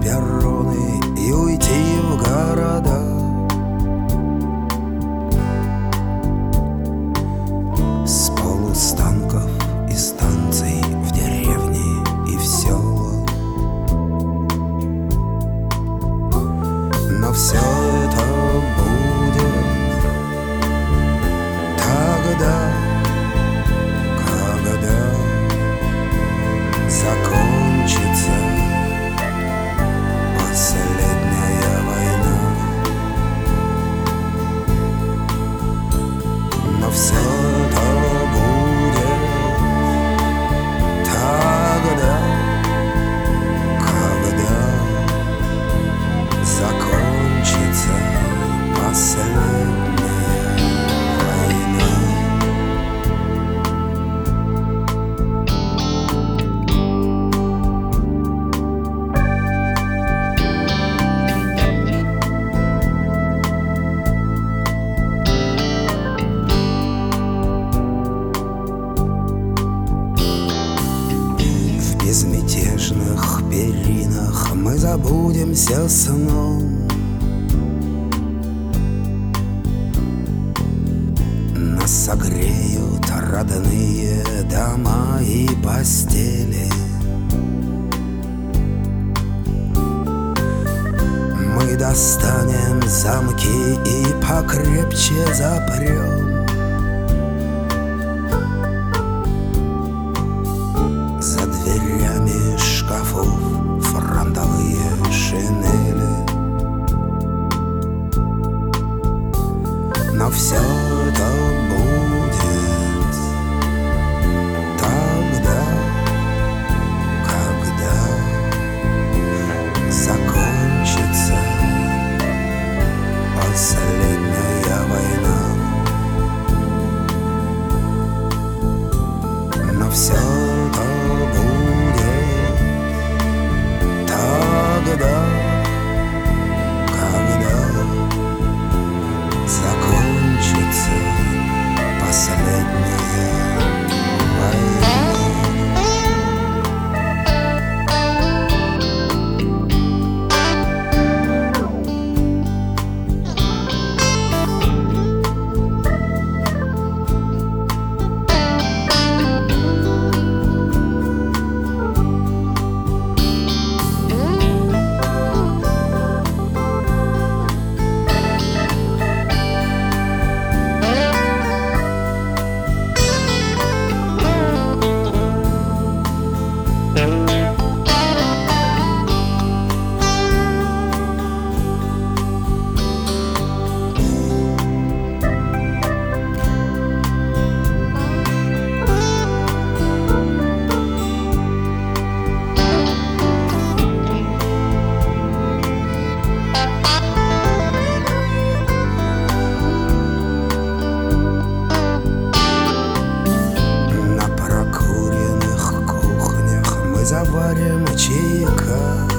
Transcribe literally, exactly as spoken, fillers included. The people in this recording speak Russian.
перроны и уйти в города. С полустанков и станций в деревни и в села. Но все это будет тогда, когда закончится последняя война. Но все это будет тогда, когда закончится последняя война. В безмятежных перинах мы забудемся сном. Нас согреют родные дома и постели. Мы достанем замки и покрепче запрем. За дверями шкафов фронтовые шинели. Но все это будет тогда, когда закончится последняя война. Но все это будет тогда, когда закончится последняя война. Заварим чайка